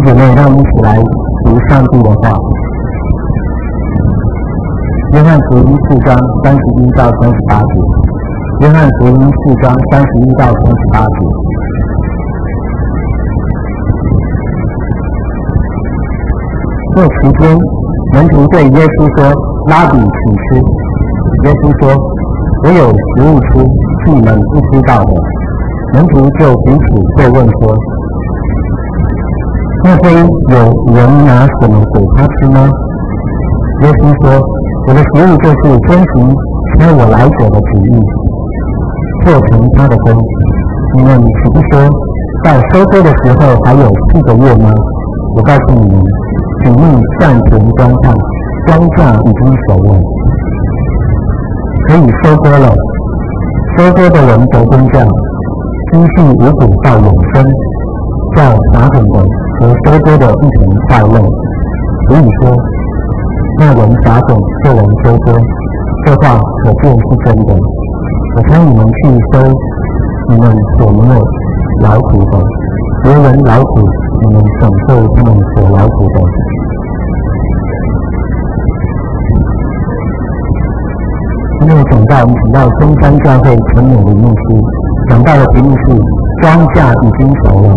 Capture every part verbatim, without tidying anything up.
姐妹，让我们一起来读上帝的话。约翰福音四章三十一到三十八节。约翰福音四章三十一到三十八节。这期间，门徒对耶稣说：“拉比，请吃。”耶稣说：“我有食物吃，是你们不知道的。”门徒就彼此对问说：“莫非有人拿什么给他吃吗？”耶稣说：“我的食物就是遵行差我来者的旨意，做成他的功。你们岂不说，在收割的时候还有四个月吗？我告诉你们，请命善田观看，庄稼已经熟了，可以收割了。收割的人得工价，积蓄五谷到永生，叫撒种的和收割的一同快乐。所以说，那人撒种，这人收割，这话可见是真的。我差你们去收你们所没有劳苦的，别人劳苦，你们享受他们所劳苦的。”今天的讲道，我们请到中山教会陈美玲牧师，讲道的题目是“庄稼已经熟了”。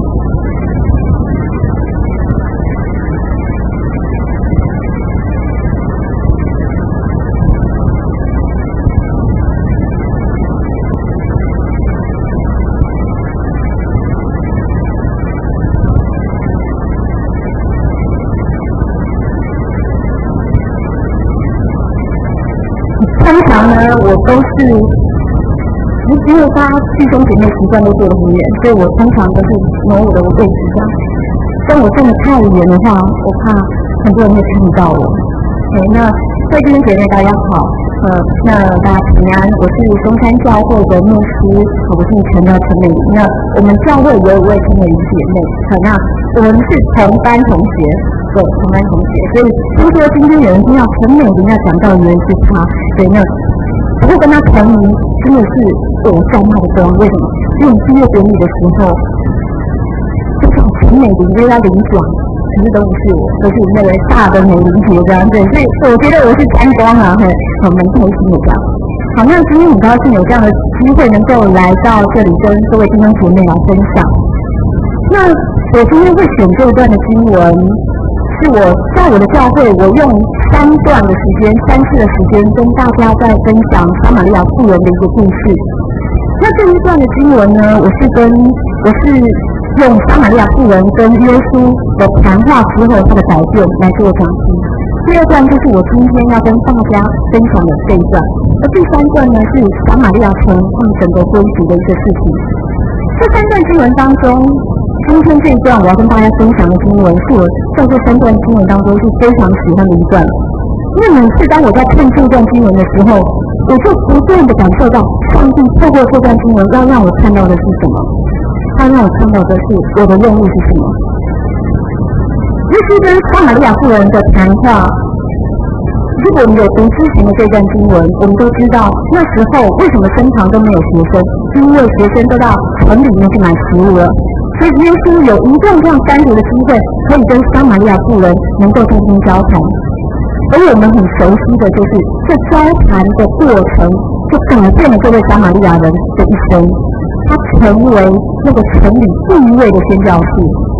通常呢，我都是，因为大家弟兄姐妹习惯都坐得很远，所以我通常都是挪我的位置这样。但我站得太远的话，我怕很多人会看不到我。OK， 那各位弟兄姐妹大家好，呃，那大家平安，我是中山教会的牧师，我是陈的陈美玲。那我们教会有一位陈美玲姐妹，好，那我们是同班同学。对，同班同学，所以听说今天有人听到陈美玲要讲到原来是她，所以呢，不过跟她同名真的是我照她的光。为什么？因为我们毕业典礼的时候，就叫陈美玲为她领奖，可是都不是我，都是那位大的美玲姐这样。对，所以我觉得我是沾光啊，很很蛮开心的这样。好，那今天很高兴有这样的机会能够来到这里跟各位弟兄姐妹来分享。那我今天会选这一段的经文。是我在我的教会，我用三段的时间、三次的时间跟大家在分享撒玛利亚妇人的一个故事。那这一段的经文呢，我是跟我是用撒玛利亚妇人跟耶稣的谈话之后他的改变来做讲题。第二段就是我今天要跟大家分享的这一段，而第三段呢是撒玛利亚城和整个归属的一个事情。这三段经文当中，今天这一段我要跟大家分享的经文是我在这三段经文当中是非常喜欢的一段，因为每次当我在看这段经文的时候，我就不断的感受到上帝透过这段经文要让我看到的是什么，他让我看到的是我的任务是什么。耶稣跟撒玛利亚妇人的谈话，如果我们有读之前的这段经文，我们都知道那时候为什么身旁都没有学生，因为学生都到城里面去买食物了。所以耶稣有一段这样单独的机会，可以跟撒玛利亚妇人能够进行交谈。而我们很熟悉的就是这交谈的过程，就改变了这位撒玛利亚人的一生。他成为那个城里第一位的宣教士。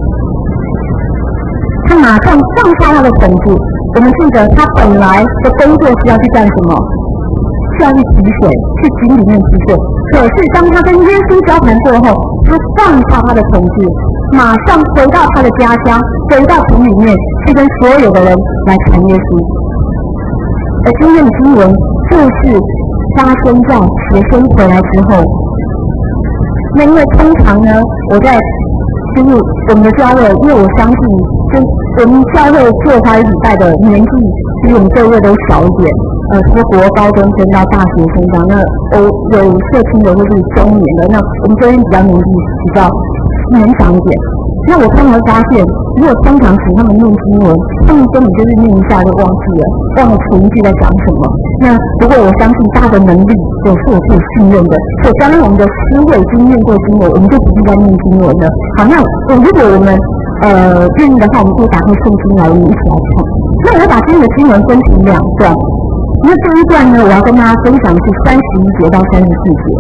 他马上放下他的本子。我们记得他本来的工作是要去干什么？是要去提水，去井里面提水。可是当他跟耶稣交谈过后，他放下他的统治，马上回到他的家乡，回到城里面去跟所有的人来谈耶稣。而今天的经文就是发生在学生回来之后。那因为通常呢，我在就是我们的教会，因为我相信，就我们教会做华语礼拜的年纪，比我们这位都小一点。呃，从国高中生到大学生这样，那我有社青的或是中年的，那我们这边比较年纪比较年长一点。那我通常发现，如果通常请他们念经文，他们根本就是念一下就忘记了，忘了前一句在讲什么。那不过我相信大的能力也是我可以信任的，所以刚刚我们的师会已经念过经文，我们就不必再念经文了。好，那我如果我们呃愿意的话，我们可以打开圣经来，我们一起来看。那我把今天的经文分成两段，那这一段呢，我要跟大家分享的是三十一节到三十四节。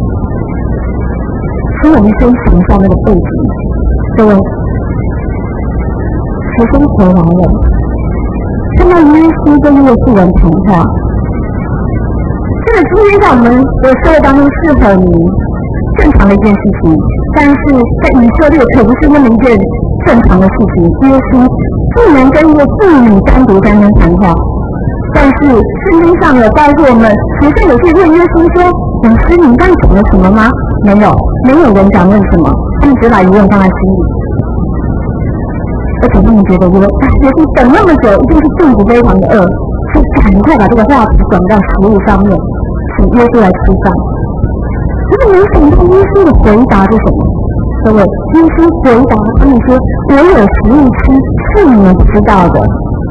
所以我们先想一下那个背景，各位，学生回来了，看到耶稣跟那个妇人谈话，这个今天在我们的社会当中是很正常的一件事情，但是在以色列可不是那么一件正常的事情。耶稣不能跟一个妇女单独在那谈话，但是圣经上有告诉我们，学生有去问耶稣说：“老师，你刚讲了什么吗？”没有，没有人敢问什么，他们只把疑问放在心里。而且他们觉得说，耶稣等那么久，一定是肚子非常的饿，就赶快把这个话题转到食物上面，请耶稣来吃饭。可是没想到耶稣的回答是什么？各位，耶稣回答他们说：“我有食物吃，是你们不知道的。”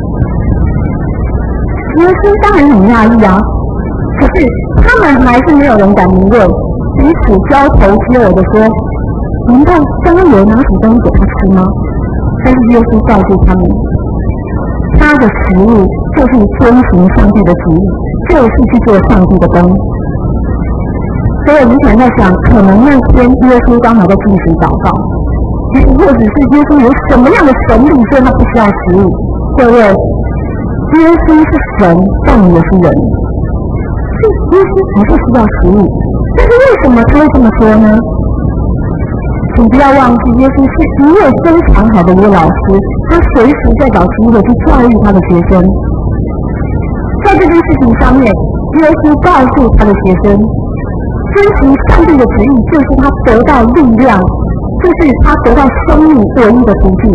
耶稣当然很讶异啊，可是他们还是没有人敢明问，彼此交头接耳的说：“难道刚刚有人拿什么东西给他吃吗？”但是耶稣告诉他们，他的食物就是遵循上帝的旨意，就是去做上帝的工。所以我们可能在想，可能那天耶稣刚好在进行祷告，或者是耶稣有什么样的神力，所以他不需要食物。各位，耶稣是神，但也是人，所以耶稣还是需要食物。但是为什么他会这么说呢？请不要忘记，耶稣是一位非常好的一位老师，他随时在找机会去教育他的学生。在这件事情上面，耶稣告诉他的学生，遵循上帝的旨意就是他得到力量，就是他得到生命唯一的途径。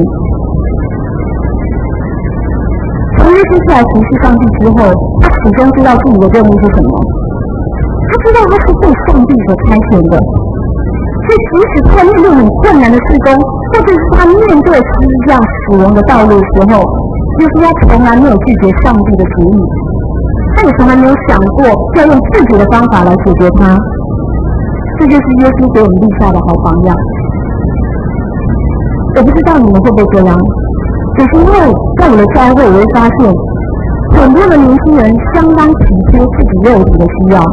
从耶稣出来服侍上帝之后，他始终知道自己的任务是什么，他知道他是被上帝所差遣的。所以即使他面对很困难的事工，或者是他面对十字架死亡的道路的时候，耶稣他从来没有拒绝上帝的旨意，他也从来没有想过要用自己的方法来解决它。这就是耶稣给我们立下的好榜样。我不知道你们会不会这样，有时候在我的教会，我会发现很多的年轻人相当体贴自己肉体的需要。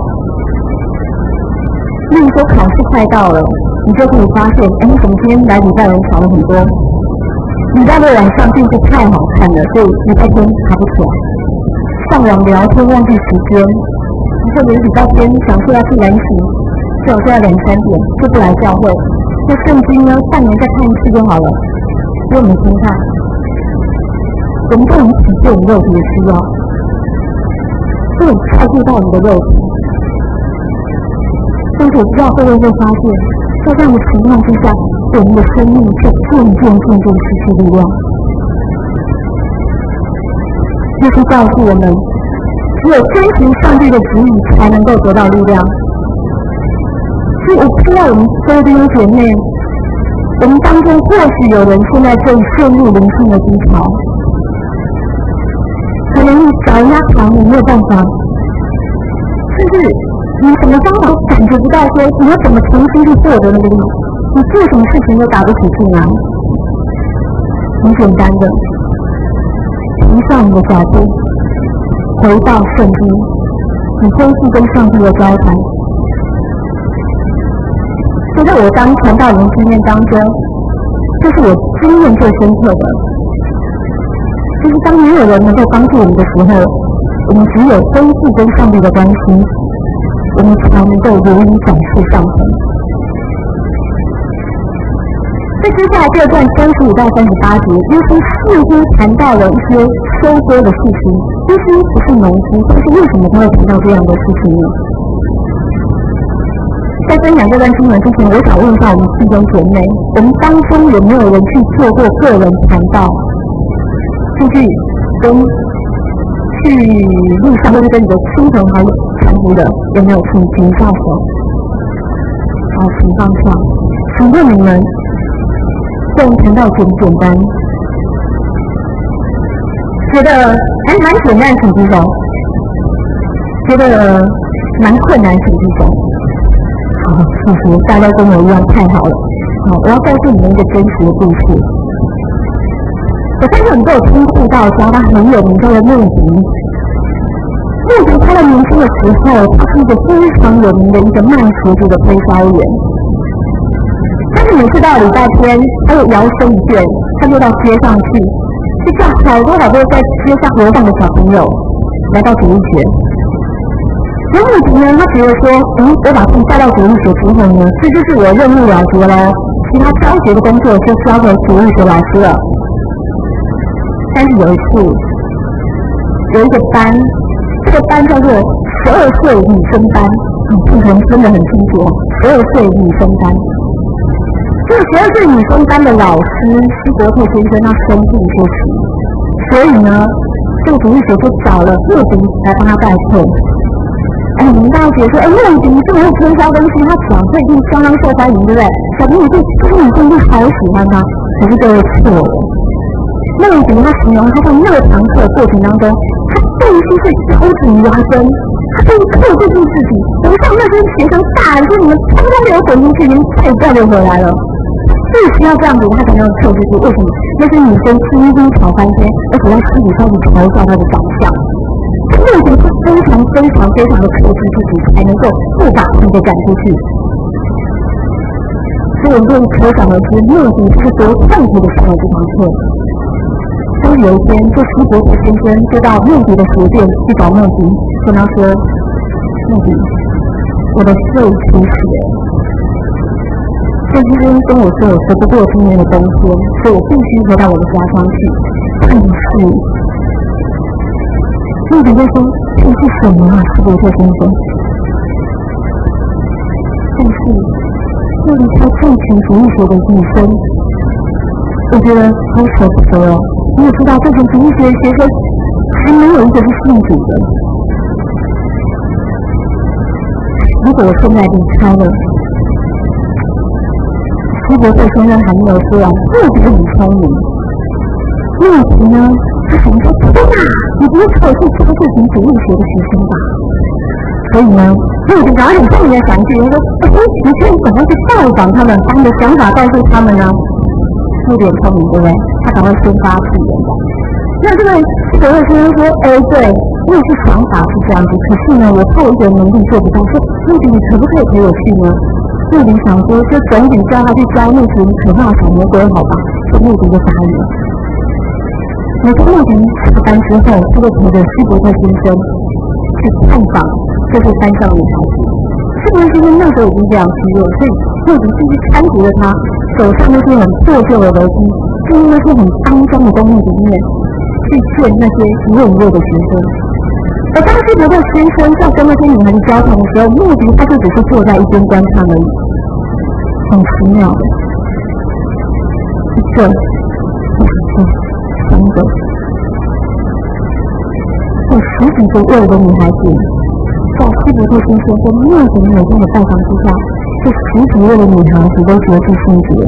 例如说考试快到了，你就可以发现，哎，怎么今天来礼拜人少了很多？礼拜六晚上电视太好看了，所以礼拜天爬不起来。上网聊天忘记时间，或者是礼拜天想说要去研习，就说要两三点就不来教会。那圣经呢，半年再看一次就好了，不用每天看。我们都很体贴我们肉体的需要，都很照顾到我们的肉体。但是我不知道各位会发现，在这样的情况之下，我们的生命却渐渐渐渐失去力量。耶稣告诉我们，只有遵循上帝的旨意，才能够得到力量。所以我不知道我们周边姐妹，我们当中或许有人现在正陷入灵性的低潮，可能你找人家谈你没有办法，甚至你什么方法都感觉不到，说你要怎么重新去获得那个力，你做什么事情都打不起劲来。很简单的，停下你的脚步，回到圣经，你恢复跟上帝的交谈。就在我当传道人经验当中，这是我经验最深刻的，就是当没有人能够帮助我们的时候，我们只有恢复跟上帝的关系，我们才能够如鱼展翅上腾。在接下来这段三十五到三十八节，耶稣似乎谈到了一些收割的事情。耶稣不是农夫，但是为什么他会谈到这样的事情呢？在分享这段经文之前，我想问一下我们弟兄姐妹，我们当中有没有人去做过个人传道，出去跟去路上或者跟你的亲朋好友传福的，有没有？请请下手。好，请放下。请问你们个人传道简不简单？觉得还蛮简单，请举手。觉得蛮困难，请举手。好，谢谢大家跟我一样，太好了。好，我要告诉你们一个真实的故事。 我相信你都有听过道家，他很有名，叫做陆迪。陆迪他在年轻的时候，他是一个非常有名的一个卖鞋子的推销员。但是每次到礼拜天，他又摇身一变，他就到街上去，就叫好多好多在街上游荡的小朋友来到主日学。然后陆迪呢，他觉得说，嗯，我把他们带到主日学之后呢，这就是我任务了结喽，其他教学的工作就交给主日学老师了。但是有一次，有一个班，这个班叫做十二岁女生班，嗯，这个人分得很清楚哦，十二岁女生班。这个十二岁女生班的老师施伯特先生，他生病休息，所以呢，这个主日学就找了陆迪来帮他代课。哎，你们大家觉得说，哎，陆迪这么会推销东西，他讲课一定相当受欢迎，对不对？小朋友就这个女生就好喜欢他，可是各位错了。陆迪他形容他在那堂课的过程当中，他必须是咬紧牙根，他可以克制住自己，不像那些学生大人说你们通通没有滚进去，连菜掉就回来了。必须要这样子，他才能克制住。为什么？那些女生几乎吵翻天，而且在私底下去嘲笑他的长相。陆迪是非常非常非常的克制自己，才能够不把他们给赶出去。所以我们就可想而知，陆迪是多痛苦的上了这堂课。但是有一天，这施伯特先生就到陆迪的书店去找陆迪，跟他说：“陆迪，我的肺出血。这医生跟我说，我活不过今年的冬天，所以我必须回到我的家乡去。但是，陆迪就说：这是什么啊，施伯特先生？但是，陆迪他这群主日学的女生，我觉得好舍不得哦。你也知道，这群主日学的学生还没有一个是信主的。如果我现在离开了，施伯特先生还没有说完，陆迪很聪明。陆迪呢，他想说：天哪，你不会考虑教这群主日学的学生吧？所以呢，陆迪赶快很聪明的想一句，他说：哎，你可以赶快去拜访他们，把你的想法告诉他们呢。陆迪很聪明，对不对？他赶快先发制人。那这个施伯特先生说：哎，对，我也是想法是这样子，可是呢，我靠我一个人能力做不到。说陆迪，你可不可以陪我去呢？陆迪想说，就总比叫他去教那群可怕的小魔鬼好吧？所以陆迪就答应了。每天陆迪下班之后，就会陪着施伯特先生去探访这些班上的女孩子。施伯特先生那时候已经非常虚弱，所以陆迪继续搀扶着他，走上那些很破旧的楼梯，进入那些很肮脏的公寓里面，去见那些一位一位的学生。而当施伯特先生在跟那些女孩子交谈的时候，陆迪他就只是坐在一边观看而已。很奇妙的，一个、两个、三个，有十几个幼儿的女孩子，在施伯特先生跟陆迪每天的拜访之下，这十几位的女孩子都觉知性觉。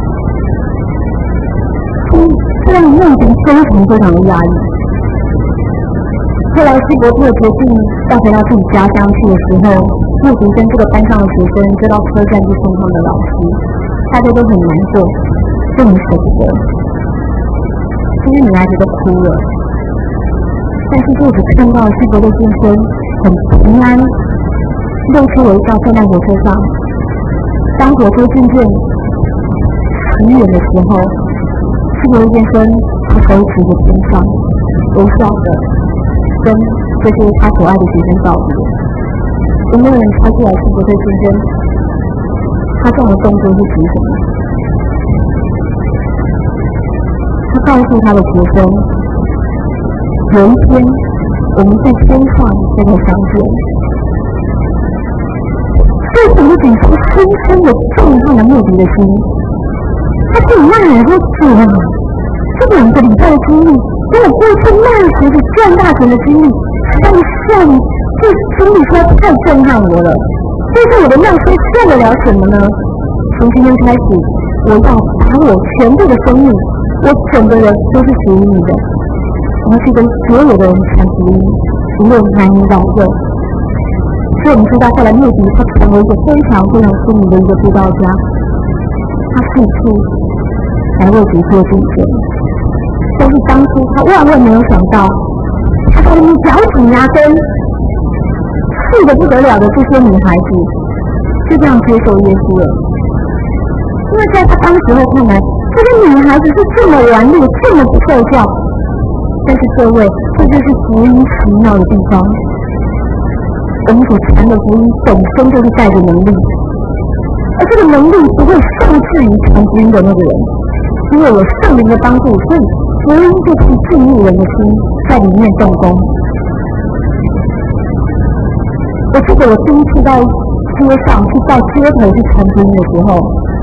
嗯，这让陆迪非常非常的压抑。后来施伯特决定要回到自己家乡去的时候，陆迪跟这个班上的学生就到车站去送他们的老师，大家都很难过，就很舍不得。这些女孩子都哭了，但是陆迪看到施伯特先生很平安，露出微笑站在火车上。当火车渐渐驶远的时候，施伯特先生他手指着天上，微笑着跟这些他所爱的学生告别。有没有人猜出来施伯特先生他这样的动作是指什么？他告诉他的学生，有一天我们在天上就会相见。这不仅是深深的震撼了陆迪的心，他自己骂人说：主啊，这两个礼拜的经历跟我过去卖鞋子赚大钱的经历太像，这经历实在太震撼我了。但是我的那些赚得了什么呢？从今天开始，我要把我全部的生命，我整个人都是属于你的，我要去跟所有的人传福音，无论男女老幼。所以我们知道，后来陆迪他成为一个非常非常出名的一个布道家，他四处来为主做见证。 都是当初他万万没有想到，他在那边咬紧牙根，气得不得了的这些女孩子，就这样接受耶稣了。因为在他当时候看来，这些女孩子是这么顽劣，这么不受教。但是各位，这就是福音奇妙的地方。我们所传的福音本身就是带着能力，而这个能力不会受制于传福音的那个人，因为有圣灵的帮助，所以福音就可以进入人的心，在里面动工。我记得我第一次到街上去到街头去传福音的时候，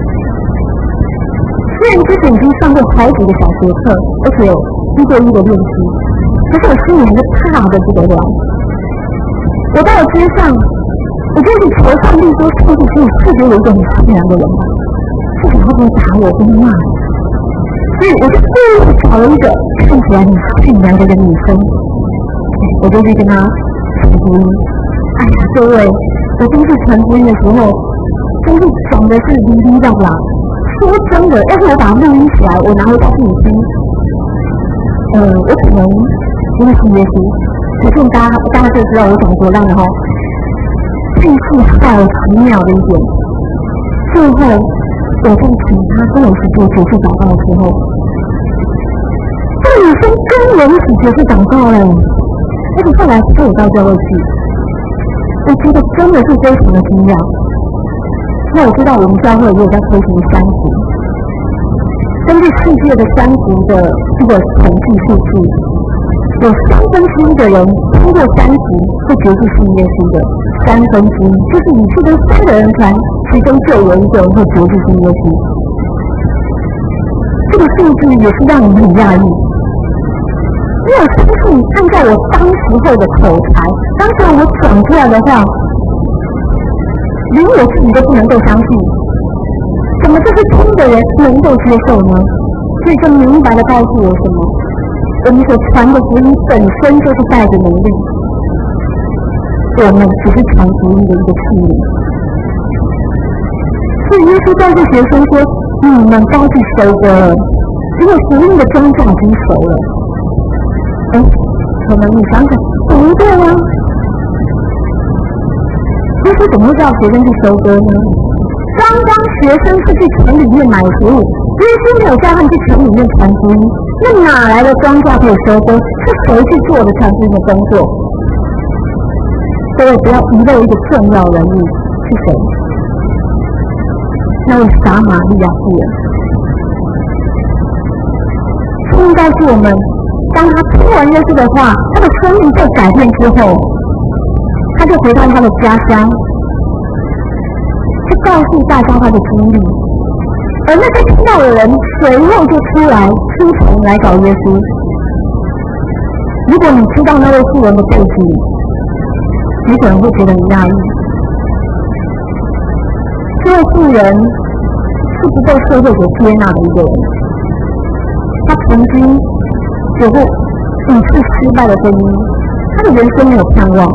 虽然之前已经上过好几个小学课，而且一对一的练习，可是我心里还是怕得不得了。我到了街上，我就是求上帝说，上帝给我赐给我一个很善良的人吧，不想会不会打我，会骂我。所以我就故意找了一个看起来很善良的一个女生，我就去跟她传福音。哎呀，各位，我第一次传福音的时候，真是讲的是哩哩啦啦。说真的，要是我把它录音起来，我拿回家自己听，呃，我可能因为是耶稣，可是大家大家就知道我讲多烂了哈。这一次好奇妙的一点，最后我在请他跟我一起做结束祷告的时候，这个女生跟我一起结束祷告了，而且后来跟我到教会去，我觉得真的是非常的惊讶。那我知道我们教会也有在推行三福，根据世界的三福的这个统计数字，有三分之一的人通过三福会决定信耶稣的，三分之一就是你去跟三个人传，其中就有一个人会决定信耶稣。这个数字也是让你很讶异，因为我相信按照我当时候的口才，当时我讲出来的话，连我自己都不能够相信，怎么这些听的人能够接受呢？所以就明白的告诉我什么？我们所传的福音本身就是带着能力，我们只是传福音的一个器皿。所以耶稣告诉学生说：“你们该去收割了，因为福音的庄稼已经熟了。”哎，可能你想想，不对啊。耶稣怎么会叫学生去收割呢？刚刚学生是去城里面买食物，耶稣没有叫他们去城里面传福音，那哪来的庄稼可以收割？是谁去做的传福音的工作？各位不要遗漏一个重要人物，是谁？那位撒玛利亚妇人。圣经告诉我们，当他听完耶稣的话，他的生命被改变之后，他就回到他的家乡，去告诉大家他的经历。而那些听到的人随后就出来出城来找耶稣。如果你知道那位妇人的背景，你可能会觉得很压抑。这位妇人是不被社会所接纳的一个人，她曾经有过几次失败的婚姻，她的人生没有盼望。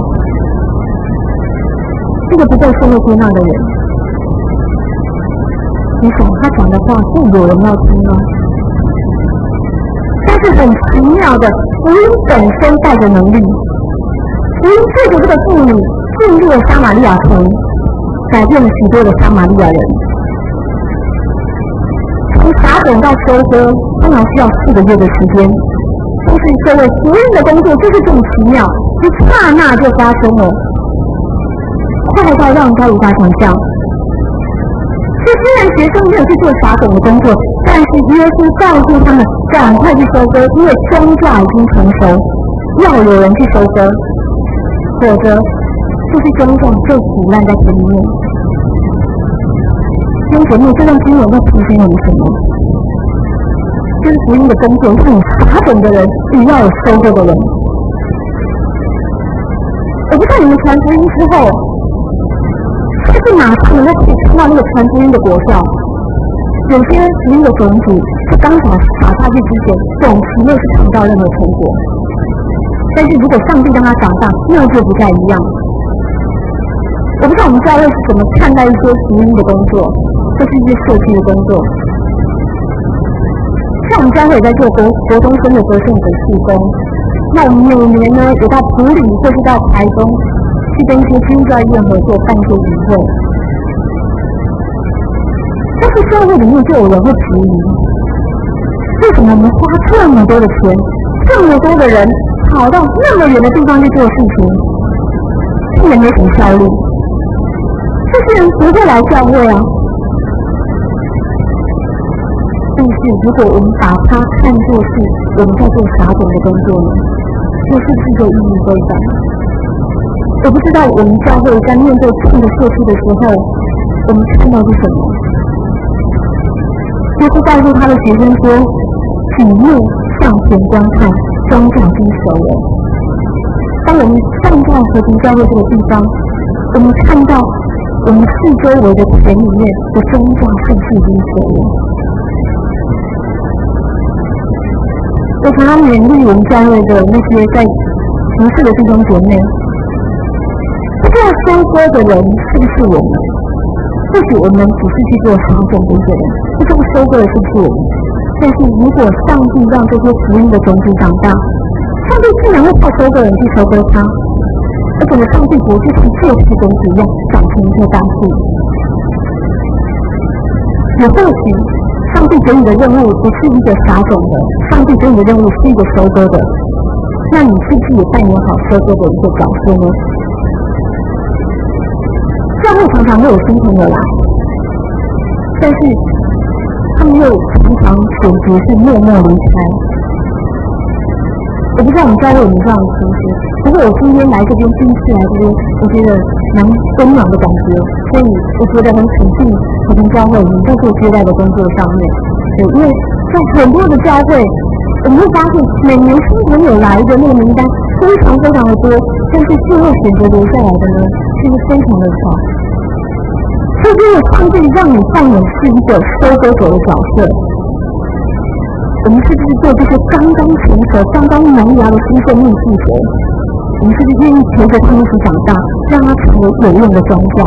这个不被社会接纳的人，你想他讲的话会有人要听吗？但是很奇妙的，福音本身带着能力。福音借着这个妇女进入了撒玛利亚城，改变了许多的撒玛利亚人。从撒种到收割，通常需要四个月的时间。但是各位，福音的工作就是这么奇妙，一刹那就发生了，快到让人家无法想象。所以虽然学生没有去做撒种的工作，但是耶稣告诉他们赶快去收割，因为庄稼已经成熟，要有人去收割，否则这些庄稼就腐烂在田里面。弟兄姐妹，这段经文在提醒我们什么？就是福音的工作是有撒种的人，也要有收割的人。我不知道你们传福音之后，是不是马上能够可以看到那个传福音的果效？有些福音的种子是刚撒撒下去之前，种子没有看到任何成果。但是如果上帝让它长大，那就不太一样。我不知道我们教会是怎么看待一些福音的工作，这是一些社区的工作。 像我们教会也在做国国中生的得胜者事工，那我们每年呢有到埔里或是到台东去跟一些基督教医院合作办一些营会。但是教会里面就有人会质疑，为什么我们花这么多的钱，这么多的人跑到那么远的地方去做事情，竟然没什么效率？这些人不会来教会啊。但是如果我们把它看作是我们在做撒种的工作呢，这是不是就意义非凡？我不知道我们教会在面对这样的社区的时候，我们看到是什么？耶稣告诉他的学生说：“举目向前观看，庄稼经熟了。”当我们站在和平教会这个地方，我们看到我们四周围的田里面的庄稼是不是已经熟了？我常常勉励我们教会的那些在服事的弟兄姐妹，不知道收割的人是不是我们？或许我们只是去做撒种的一个人，不知道收割的是不是我们。但是如果上帝让这些福音的种子长大，上帝自然会派收割人去收割它，而整个上帝国就像这些种子一样长成一棵大树。也或许上帝给你的任务不是一个撒种的，上帝给你的任务是一个收割的，那你是不是也扮演好收割的一个角色呢？教会常常会有新朋友来，但是他们又常常选择是默默离开。我不知道我们教会有没有这样的情形，不过我今天来这边，第一次来这边，我觉得蛮温暖的感觉，所以我觉得很肯定和平教会我们在做接待的工作上面。对，因为在很多的教会，我们会发现每年新朋友来的那个名单非常非常的多，但是最后选择留下来的呢，其实非常的少。所以，如果上帝让你扮演是一个收割者的角色，我们是不是对这些刚刚成熟、刚刚萌芽的新生命负责？我们是不是愿意陪着他们一起长大，让它成为有用的庄稼？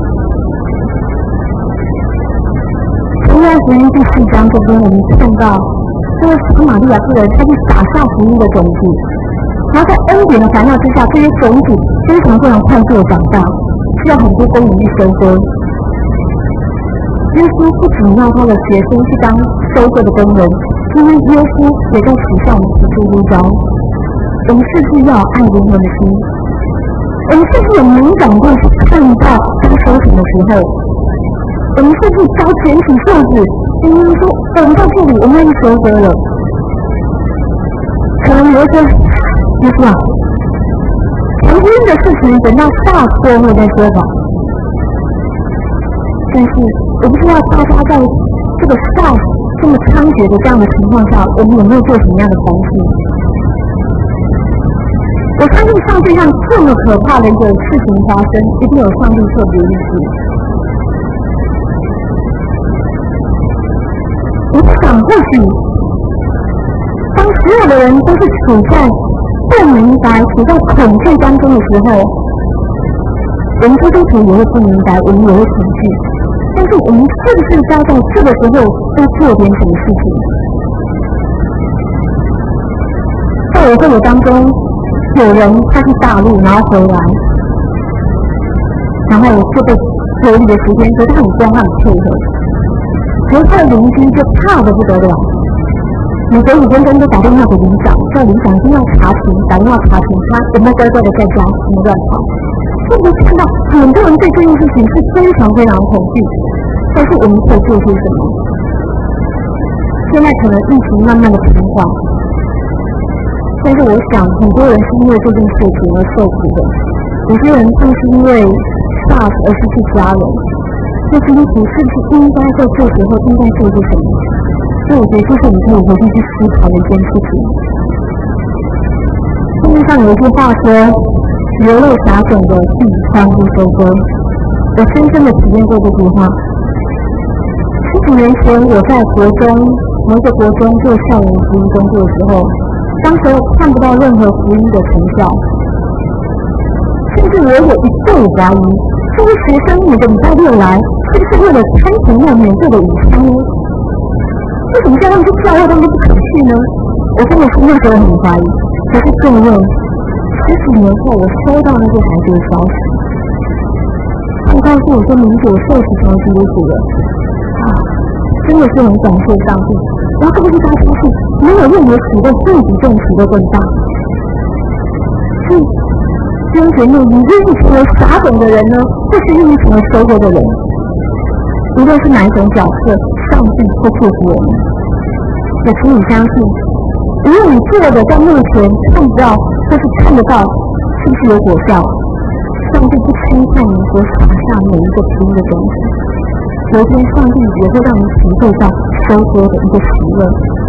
从约翰福音第四章这边，我们看到这个撒玛利亚妇人，她去撒下福音的种子，然后在恩典的环绕之下，这些种子非常非常快速的长大，需要很多工人去收割。耶稣不仅要他的学生去当收割的工人，因为耶稣也在指向我们提出呼召。我们是不是要有爱灵魂的心？我们是不是有敏感度去看到该收成的时候？我们是不是高举起袖子，跟耶稣说：“我们到这里，我们要去收割了。”可能有一些耶稣啊，成功的事情等到下次会再说吧。但是我不知道大家在这个SARS这么猖獗的这样的情况下，我们有没有做什么样的反省？我相信上帝让这么可怕的一个事情发生，一定有上帝特别意思。我想，或许当所有的人都是处在不明白、处在恐惧当中的时候，我们基督徒也会不明白，我们也会恐惧。但是我们是不是该在这个时候多做点什么事情？在我会友当中，有人他去大陆，然后回来，然后就被隔离的时间，可是他很乖，他很配合。可是他的邻居就怕得不得了，每隔五分钟都打电话给里长，叫里长一定要查询，打电话查询他有没有乖乖的在家，有没有乱跑。所以我看到很多人对这件事情是非常非常恐惧，但是我们可以做些什么？现在可能疫情慢慢的平缓，但是我想很多人是因为这件事情而受苦的，有些人更是因为 SARS 而失去家人。那基督徒是不是应该在这时候应该做些什么？所以我觉得这是我们可以回去去思考的一件事情。市面上有一句话说，流泪撒种的必欢呼收割。我深深的体验过这句话。十几年前我在国中某一个国中做校园福音工作的时候，当时看不到任何福音的成效，甚至我有一度怀疑，这些学生每个礼拜六来，是不是为了参与那免费的午餐呢？ 为什么叫他们去教会，他们就不肯去呢？我真的是那时候很怀疑。可是各位，十几年后我收到那些孩子的消息，他们告诉我说，明姐我受洗成为基督徒了，啊，真的是很感谢上帝。然后这个是他相信，没有任何喜乐会比这种喜乐更大。所以弟兄姐妹，你愿意成为撒种的人呢，或是愿意成为收获的人？无论是哪一种角色，上帝会祝福我们。也请你相信，无论你做的在目前看不到或是看得到是不是有果效，上帝不轻看你所撒下每一个拼的东西。有一天上帝也会让你体会到收获的一个喜乐。